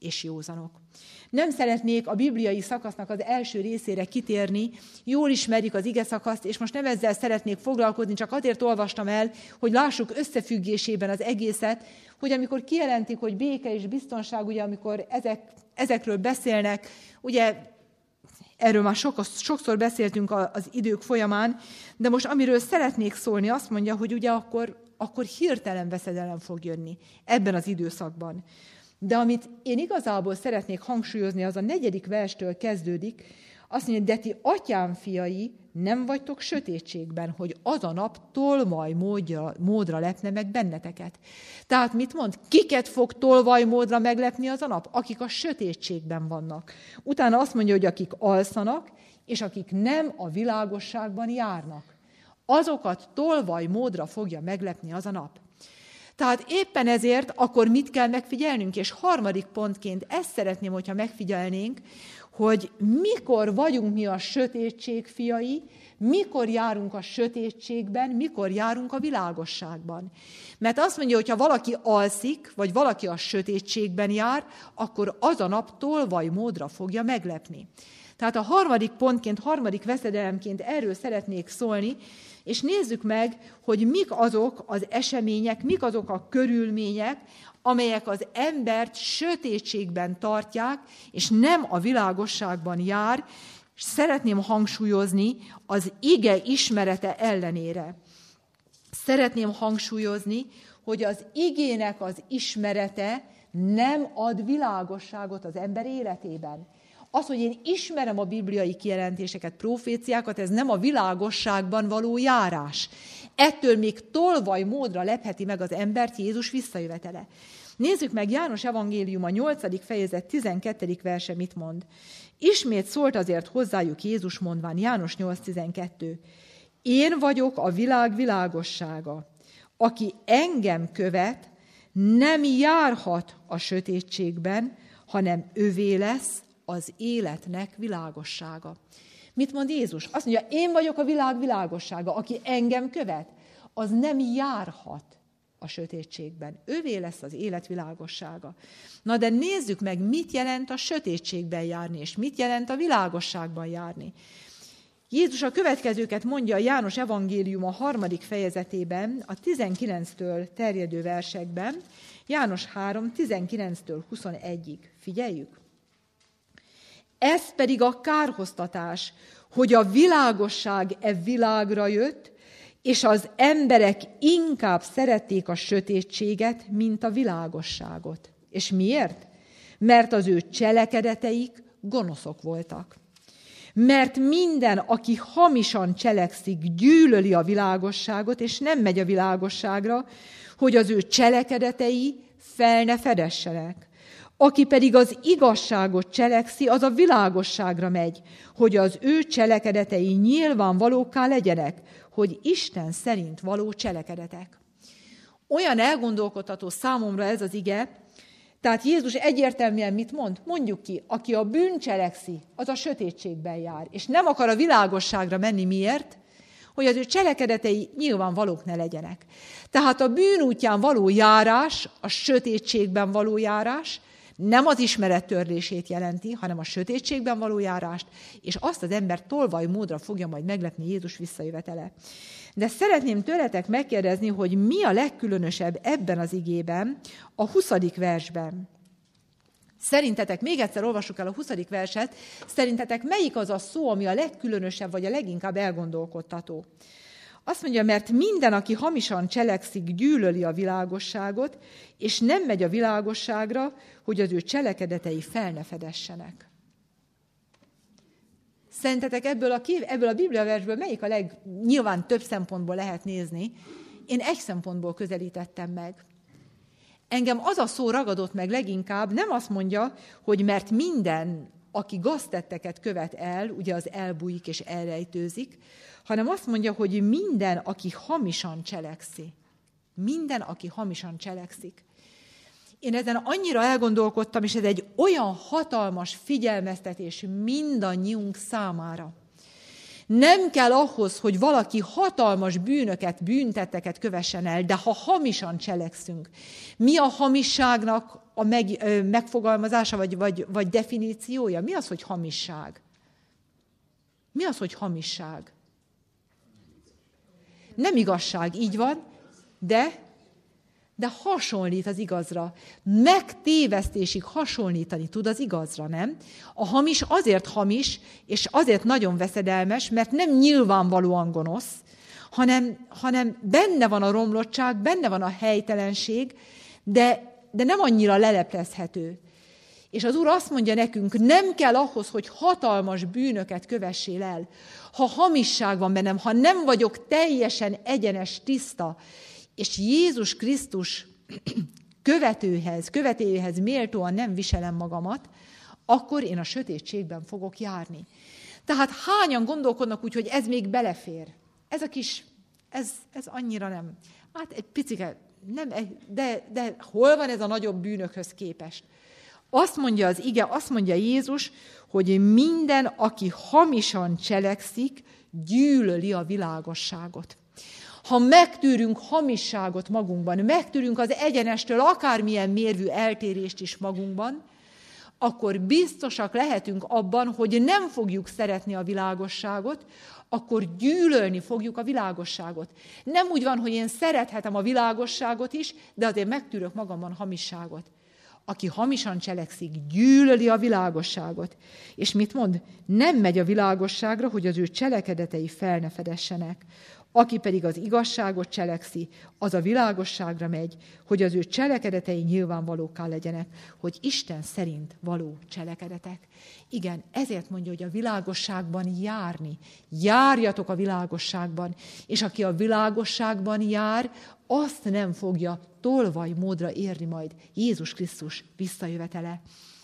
Speaker 1: és józanok. Nem szeretnék a bibliai szakasznak az első részére kitérni, jól ismerjük az ige szakaszt, és most nem ezzel szeretnék foglalkozni, csak azért olvastam el, hogy lássuk összefüggésében az egészet, hogy amikor kijelentik, hogy béke és biztonság, ugye amikor ezekről beszélnek, ugye erről már sokszor beszéltünk az idők folyamán, de most amiről szeretnék szólni, azt mondja, hogy ugye akkor hirtelen veszedelem fog jönni ebben az időszakban. De amit én igazából szeretnék hangsúlyozni, az a 4. verstől kezdődik, azt mondja, de ti atyám fiai, nem vagytok sötétségben, hogy az a nap tolvaj módra lepne meg benneteket. Tehát mit mond? Kiket fog tolvaj módra meglepni az a nap? Akik a sötétségben vannak. Utána azt mondja, hogy akik alszanak, és akik nem a világosságban járnak. Azokat tolvaj módra fogja meglepni az a nap. Tehát éppen ezért akkor mit kell megfigyelnünk? És harmadik pontként ezt szeretném, hogyha megfigyelnénk, hogy mikor vagyunk mi a sötétség fiai, mikor járunk a sötétségben, mikor járunk a világosságban. Mert azt mondja, hogy ha valaki alszik, vagy valaki a sötétségben jár, akkor az a nap tolvaj módra fogja meglepni. Tehát a harmadik pontként, harmadik veszedelemként erről szeretnék szólni, és nézzük meg, hogy mik azok az események, mik azok a körülmények, amelyek az embert sötétségben tartják, és nem a világosságban jár, és szeretném hangsúlyozni az ige ismerete ellenére. Szeretném hangsúlyozni, hogy az igének az ismerete nem ad világosságot az ember életében. Az, hogy én ismerem a bibliai kijelentéseket, proféciákat, ez nem a világosságban való járás. Ettől még tolvaj módra lepheti meg az embert Jézus visszajövetele. Nézzük meg János evangélium a 8. fejezet 12. verse mit mond. Ismét szólt azért hozzájuk Jézus mondván, János 8.12. Én vagyok a világ világossága. Aki engem követ, nem járhat a sötétségben, hanem övé lesz az életnek világossága. Mit mond Jézus? Azt mondja, én vagyok a világ világossága. Aki engem követ, az nem járhat a sötétségben. Övé lesz az élet világossága. Na de nézzük meg, mit jelent a sötétségben járni, és mit jelent a világosságban járni. Jézus a következőket mondja a János evangélium a 3. fejezetében, a 19-től terjedő versekben, János 3, 19-től 21-ig. Figyeljük! Ez pedig a kárhoztatás, hogy a világosság világra jött, és az emberek inkább szerették a sötétséget, mint a világosságot. És miért? Mert az ő cselekedeteik gonoszok voltak. Mert minden, aki hamisan cselekszik, gyűlöli a világosságot, és nem megy a világosságra, hogy az ő cselekedetei fel ne fedessenek. Aki pedig az igazságot cselekszi, az a világosságra megy, hogy az ő cselekedetei nyilvánvalókká legyenek, hogy Isten szerint való cselekedetek. Olyan elgondolkodható számomra ez az ige, tehát Jézus egyértelműen mit mond? Mondjuk ki, aki a bűn cselekszi, az a sötétségben jár, és nem akar a világosságra menni. Miért? Hogy az ő cselekedetei nyilvánvalók ne legyenek. Tehát a bűn útján való járás, a sötétségben való járás, nem az ismeret törlését jelenti, hanem a sötétségben való járást, és azt az ember tolvaj módra fogja majd meglepni Jézus visszajövetele. De szeretném tőletek megkérdezni, hogy mi a legkülönösebb ebben az igében, a 20. versben. Szerintetek, még egyszer olvassuk el a 20. verset, szerintetek melyik az a szó, ami a legkülönösebb, vagy a leginkább elgondolkodtató? Azt mondja, mert minden, aki hamisan cselekszik, gyűlöli a világosságot, és nem megy a világosságra, hogy az ő cselekedetei fel ne fedessenek. Szerintetek ebből a bibliaversből melyik a nyilván több szempontból lehet nézni? Én egy szempontból közelítettem meg. Engem az a szó ragadott meg leginkább, nem azt mondja, hogy mert minden, aki gaztetteket követ el, ugye az elbújik és elrejtőzik, hanem azt mondja, hogy minden, aki hamisan cselekszi. Minden, aki hamisan cselekszik. Én ezen annyira elgondolkodtam, és ez egy olyan hatalmas figyelmeztetés mindannyiunk számára. Nem kell ahhoz, hogy valaki hatalmas bűnöket, bűntetteket kövessen el, de ha hamisan cselekszünk. Mi a hamisságnak a megfogalmazása, vagy definíciója? Mi az, hogy hamisság? Mi az, hogy hamisság? Nem igazság, így van, de hasonlít az igazra. Megtévesztésig hasonlítani tud az igazra, nem? A hamis azért hamis, és azért nagyon veszedelmes, mert nem nyilvánvalóan gonosz, hanem benne van a romlottság, benne van a helytelenség, de nem annyira leleplezhető. És az Úr azt mondja nekünk, nem kell ahhoz, hogy hatalmas bűnöket kövessél el. Ha hamisság van bennem, ha nem vagyok teljesen egyenes, tiszta, és Jézus Krisztus követőjéhez méltóan nem viselem magamat, akkor én a sötétségben fogok járni. Tehát hányan gondolkodnak úgy, hogy ez még belefér? Ez a kis, ez annyira nem. Hát egy picike, nem, de hol van ez a nagyobb bűnökhöz képest? Azt mondja az ige, azt mondja Jézus, hogy minden, aki hamisan cselekszik, gyűlöli a világosságot. Ha megtűrünk hamisságot magunkban, megtűrünk az egyenestől akármilyen mérvű eltérést is magunkban, akkor biztosak lehetünk abban, hogy nem fogjuk szeretni a világosságot, akkor gyűlölni fogjuk a világosságot. Nem úgy van, hogy én szerethetem a világosságot is, de azért megtűrök magamban hamisságot. Aki hamisan cselekszik, gyűlöli a világosságot. És mit mond? Nem megy a világosságra, hogy az ő cselekedetei fel ne fedessenek. Aki pedig az igazságot cselekszi, az a világosságra megy, hogy az ő cselekedetei nyilvánvalókká legyenek, hogy Isten szerint való cselekedetek. Igen, ezért mondja, hogy a világosságban járni. Járjatok a világosságban, és aki a világosságban jár, azt nem fogja tolvaj módra érni majd Jézus Krisztus visszajövetele.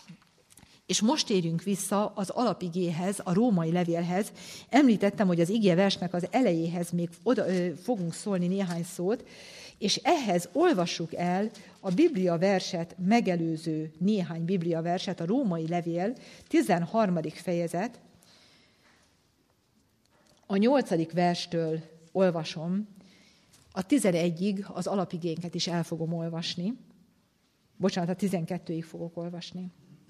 Speaker 1: És most érjünk vissza az alapigéhez, a római levélhez. Említettem, hogy az igéversnek az elejéhez még fogunk szólni néhány szót, és ehhez olvassuk el a Biblia verset megelőző néhány Biblia verset, a római levél 13. fejezet, a 8. verstől olvasom, a 11-ig az alapigénket is el fogom olvasni. Bocsánat, a 12-ig fogok olvasni.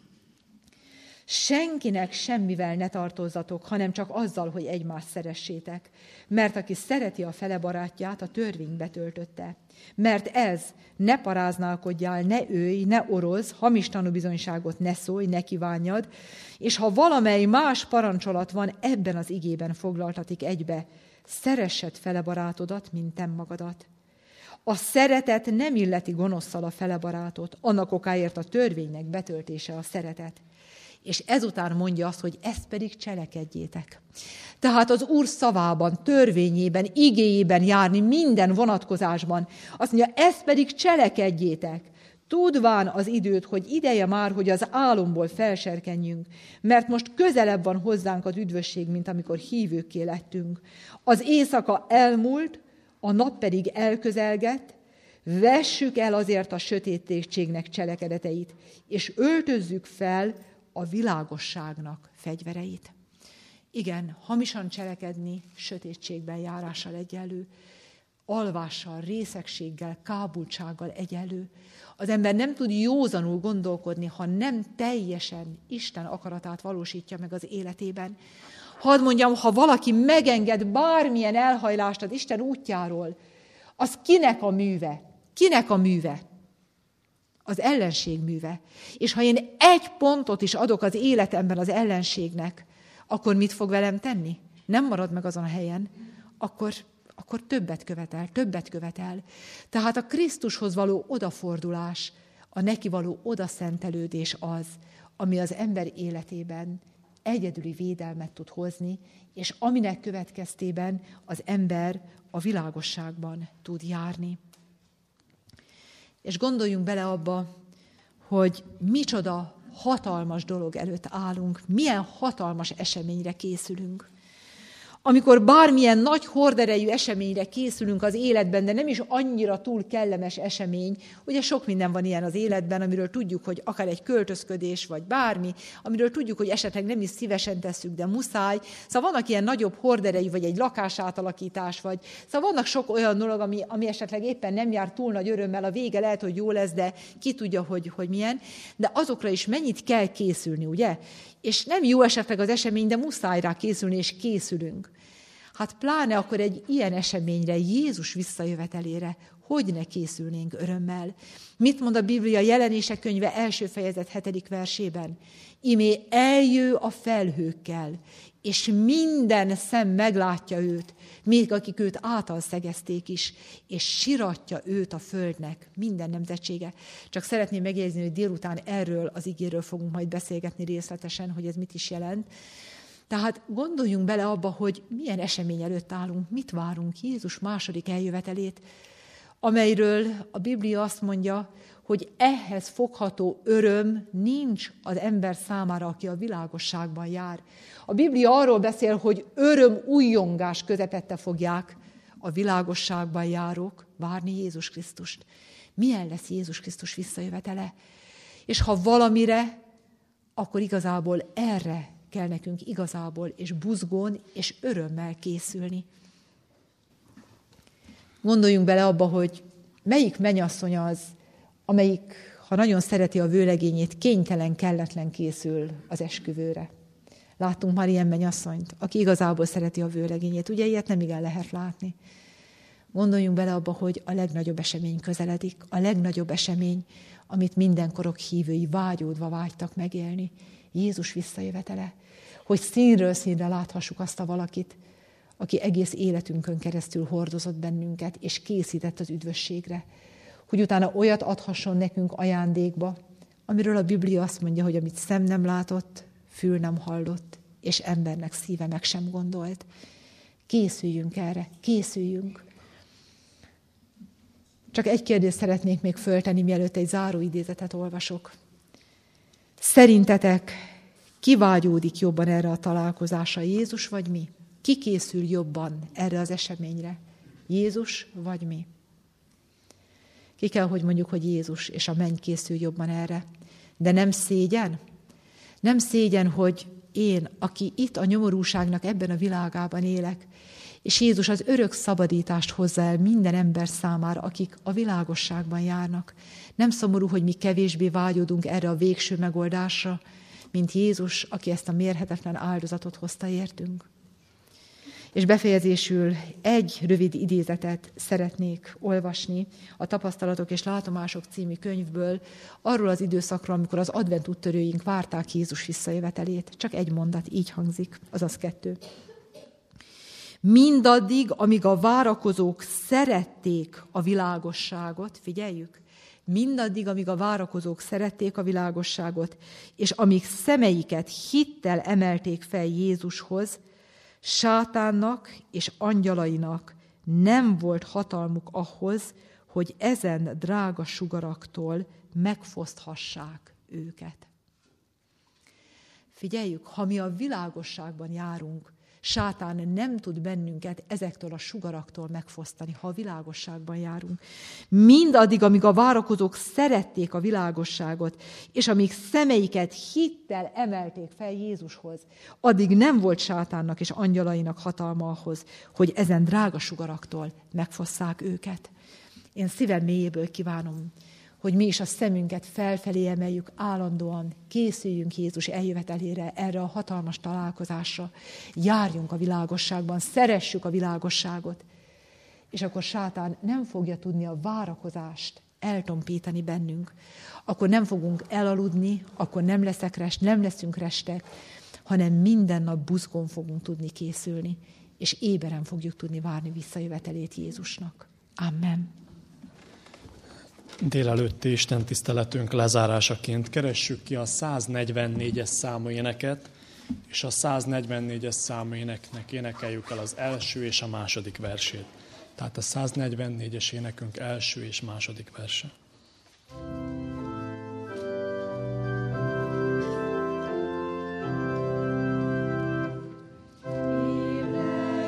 Speaker 1: Senkinek semmivel ne tartozzatok, hanem csak azzal, hogy egymást szeressétek. Mert aki szereti a fele barátját, a törvény betöltötte. Mert ez, ne paráználkodjál, ne ölj, ne oroz, hamis tanúbizonyságot ne szólj, ne kívánjad, és ha valamely más parancsolat van, ebben az igében foglaltatik egybe, szeressed fele barátodat, mint te magadat. A szeretet nem illeti gonoszszal a fele barátot, annak okáért a törvénynek betöltése a szeretet. És ezután mondja azt, hogy ezt pedig cselekedjétek. Tehát az Úr szavában, törvényében, igéjében járni minden vonatkozásban. Azt mondja, ezt pedig cselekedjétek. Tudván az időt, hogy ideje már, hogy az álomból felserkenjünk, mert most közelebb van hozzánk az üdvösség, mint amikor hívőkké lettünk. Az éjszaka elmúlt, a nap pedig elközelgett, vessük el azért a sötétségnek cselekedeteit, és öltözzük fel a világosságnak fegyvereit. Igen, hamisan cselekedni sötétségben járással egyenlő, alvással, részegséggel, kábultsággal egyenlő. Az ember nem tud józanul gondolkodni, ha nem teljesen Isten akaratát valósítja meg az életében. Hadd mondjam, ha valaki megenged bármilyen elhajlást az Isten útjáról, az kinek a műve? Kinek a műve? Az ellenség műve. És ha én egy pontot is adok az életemben az ellenségnek, akkor mit fog velem tenni? Nem marad meg azon a helyen, akkor többet követel. Tehát a Krisztushoz való odafordulás, a neki való odaszentelődés az, ami az ember életében egyedüli védelmet tud hozni, és aminek következtében az ember a világosságban tud járni. És gondoljunk bele abba, hogy micsoda hatalmas dolog előtt állunk, milyen hatalmas eseményre készülünk. Amikor bármilyen nagy horderejű eseményre készülünk az életben, de nem is annyira túl kellemes esemény, ugye sok minden van ilyen az életben, amiről tudjuk, hogy akár egy költözködés, vagy bármi, amiről tudjuk, hogy esetleg nem is szívesen tesszük, de muszáj. Szóval vannak ilyen nagyobb horderejű, vagy egy lakásátalakítás, vagy szóval vannak sok olyan dolog, ami esetleg éppen nem jár túl nagy örömmel, a vége lehet, hogy jó lesz, de ki tudja, hogy milyen. De azokra is mennyit kell készülni, ugye? És nem jó esetleg az esemény, de muszáj rá készülni, és készülünk. Hát pláne akkor egy ilyen eseményre, Jézus visszajövetelére, hogy ne készülnénk örömmel. Mit mond a Biblia Jelenések könyve 1. fejezet 7. versében? Imé eljő a felhőkkel, és minden szem meglátja őt, még akik őt általszegezték is, és siratja őt a földnek, minden nemzetsége. Csak szeretném megjegyezni, hogy délután erről az igéről fogunk majd beszélgetni részletesen, hogy ez mit is jelent. Tehát gondoljunk bele abba, hogy milyen esemény előtt állunk, mit várunk Jézus második eljövetelét, amelyről a Biblia azt mondja, hogy ehhez fogható öröm nincs az ember számára, aki a világosságban jár. A Biblia arról beszél, hogy öröm újjongás közepette fogják a világosságban járók várni Jézus Krisztust. Milyen lesz Jézus Krisztus visszajövetele? És ha valamire, akkor igazából erre kell nekünk igazából és buzgón és örömmel készülni. Gondoljunk bele abba, hogy melyik mennyasszony az, amelyik, ha nagyon szereti a vőlegényét, kénytelen, kelletlen készül az esküvőre. Láttunk már ilyen mennyasszonyt, aki igazából szereti a vőlegényét. Ugye ilyet nem igen lehet látni. Gondoljunk bele abba, hogy a legnagyobb esemény közeledik, a legnagyobb esemény, amit mindenkorok hívői vágyódva vágytak megélni. Jézus visszajövetele, hogy színről színre láthassuk azt a valakit, aki egész életünkön keresztül hordozott bennünket, és készített az üdvösségre, hogy utána olyat adhasson nekünk ajándékba, amiről a Biblia azt mondja, hogy amit szem nem látott, fül nem hallott, és embernek szíve meg sem gondolt. Készüljünk erre, készüljünk. Csak egy kérdést szeretnék még föltenni, mielőtt egy záróidézetet olvasok. Szerintetek ki vágyódik jobban erre a találkozásra, Jézus vagy mi? Ki készül jobban erre az eseményre? Jézus vagy mi? Ki kell, hogy mondjuk, hogy Jézus és a menny készül jobban erre. De nem szégyen? Nem szégyen, hogy én, aki itt a nyomorúságnak ebben a világában élek, és Jézus az örök szabadítást hozza el minden ember számára, akik a világosságban járnak. Nem szomorú, hogy mi kevésbé vágyódunk erre a végső megoldásra, mint Jézus, aki ezt a mérhetetlen áldozatot hozta értünk. És befejezésül egy rövid idézetet szeretnék olvasni a Tapasztalatok és látomások című könyvből, arról az időszakról, amikor az advent úttörőink várták Jézus visszajövetelét. Csak egy mondat, így hangzik, azaz 2. Mindaddig, amíg a várakozók szerették a világosságot, figyeljük, mindaddig, amíg a várakozók szerették a világosságot, és amíg szemeiket hittel emelték fel Jézushoz, sátánnak és angyalainak nem volt hatalmuk ahhoz, hogy ezen drága sugaraktól megfoszthassák őket. Figyeljük, ha mi a világosságban járunk, sátán nem tud bennünket ezektől a sugaraktól megfosztani, ha a világosságban járunk. Mindaddig, amíg a várakozók szerették a világosságot, és amíg szemeiket hittel emelték fel Jézushoz, addig nem volt sátánnak és angyalainak hatalma ahhoz, hogy ezen drága sugaraktól megfosszák őket. Én szívem mélyéből kívánom, hogy mi is a szemünket felfelé emeljük állandóan, készüljünk Jézus eljövetelére, erre a hatalmas találkozásra, járjunk a világosságban, szeressük a világosságot, és akkor sátán nem fogja tudni a várakozást eltompítani bennünk. Akkor nem fogunk elaludni, akkor nem leszünk restek, hanem minden nap buzgón fogunk tudni készülni, és éberen fogjuk tudni várni visszajövetelét Jézusnak. Amen.
Speaker 2: Délelőtti istentiszteletünk lezárásaként keressük ki a 144-es számú éneket, és a 144-es számú éneknek énekeljük el az első és a második versét. Tehát a 144-es énekünk első és második verse.
Speaker 1: Amen.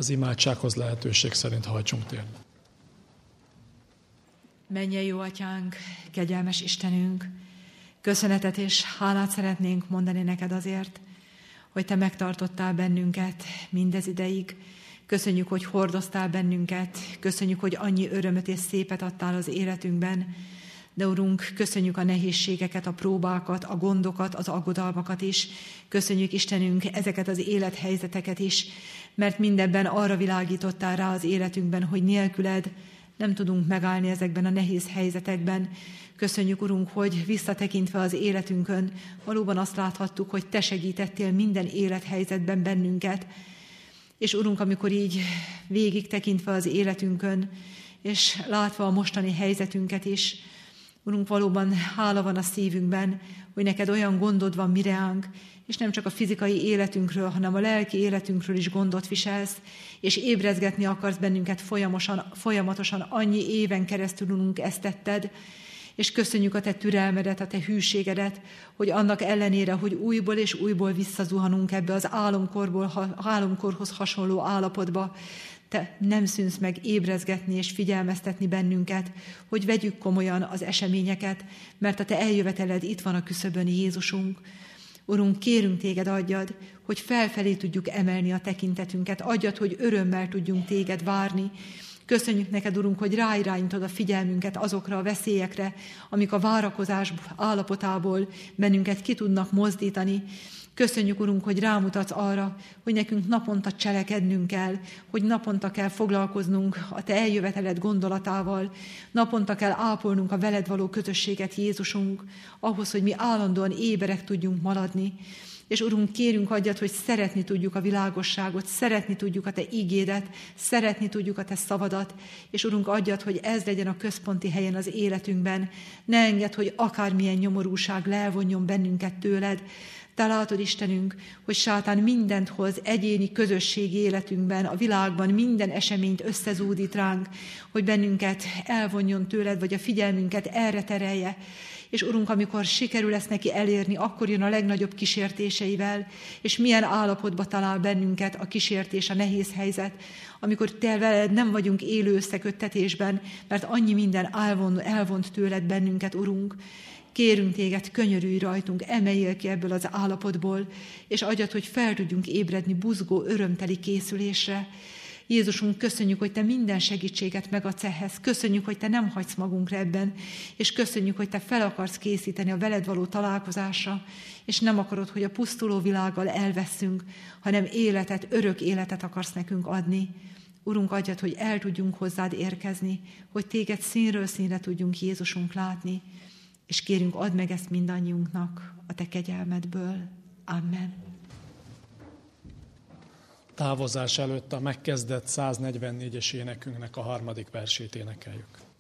Speaker 2: Az imádsághoz lehetőség szerint hajtsunk térbe.
Speaker 1: Mennyei jó Atyánk, kegyelmes Istenünk, köszönetet és hálát szeretnénk mondani neked azért, hogy te megtartottál bennünket mindez ideig. Köszönjük, hogy hordoztál bennünket, köszönjük, hogy annyi örömöt és szépet adtál az életünkben, de Urunk, köszönjük a nehézségeket, a próbákat, a gondokat, az aggodalmakat is. Köszönjük Istenünk ezeket az élethelyzeteket is, mert mindebben arra világítottál rá az életünkben, hogy nélküled nem tudunk megállni ezekben a nehéz helyzetekben. Köszönjük, Urunk, hogy visszatekintve az életünkön valóban azt láthattuk, hogy te segítettél minden élethelyzetben bennünket. És Urunk, amikor így végig tekintve az életünkön, és látva a mostani helyzetünket is, Urunk, valóban hála van a szívünkben, hogy neked olyan gondod van mi reánk, és nem csak a fizikai életünkről, hanem a lelki életünkről is gondot viselsz, és ébrezgetni akarsz bennünket folyamatosan annyi éven keresztül, Urunk, ezt tetted, és köszönjük a te türelmedet, a te hűségedet, hogy annak ellenére, hogy újból és újból visszazuhanunk ebbe az álomkorhoz hasonló állapotba, te nem szűnsz meg ébrezgetni és figyelmeztetni bennünket, hogy vegyük komolyan az eseményeket, mert a te eljöveteled itt van a küszöbön, Jézusunk. Urunk, kérünk téged, adjad, hogy felfelé tudjuk emelni a tekintetünket, adjad, hogy örömmel tudjunk téged várni. Köszönjük neked, Urunk, hogy ráirányítod a figyelmünket azokra a veszélyekre, amik a várakozás állapotából bennünket ki tudnak mozdítani. Köszönjük, Urunk, hogy rámutatsz arra, hogy nekünk naponta cselekednünk kell, hogy naponta kell foglalkoznunk a te eljöveteled gondolatával, naponta kell ápolnunk a veled való közösséget, Jézusunk, ahhoz, hogy mi állandóan éberek tudjunk maradni. És Urunk, kérünk, adjad, hogy szeretni tudjuk a világosságot, szeretni tudjuk a te ígédet, szeretni tudjuk a te szavadat, és Urunk, adjad, hogy ez legyen a központi helyen az életünkben. Ne engedd, hogy akármilyen nyomorúság levonjon bennünket tőled. Te látod, Istenünk, hogy sátán mindent hoz egyéni közösségi életünkben, a világban minden eseményt összezúdít ránk, hogy bennünket elvonjon tőled, vagy a figyelmünket erre terelje. És Urunk, amikor sikerül ezt neki elérni, akkor jön a legnagyobb kísértéseivel, és milyen állapotba talál bennünket a kísértés, a nehéz helyzet, amikor te veled nem vagyunk élő összeköttetésben, mert annyi minden elvont tőled bennünket, Urunk. Kérünk téged, könyörülj rajtunk, emeljél ki ebből az állapotból, és adjad, hogy fel tudjunk ébredni buzgó, örömteli készülésre. Jézusunk, köszönjük, hogy te minden segítséget megadsz ehhez. Köszönjük, hogy te nem hagysz magunkra ebben, és köszönjük, hogy te fel akarsz készíteni a veled való találkozásra, és nem akarod, hogy a pusztuló világgal elveszünk, hanem életet, örök életet akarsz nekünk adni. Urunk, adjad, hogy el tudjunk hozzád érkezni, hogy téged színről színre tudjunk, Jézusunk, látni, és kérünk, add meg ezt mindannyiunknak a te kegyelmedből. Amen.
Speaker 2: Távozás előtt a megkezdett 144-es énekünknek a 3. versét énekeljük.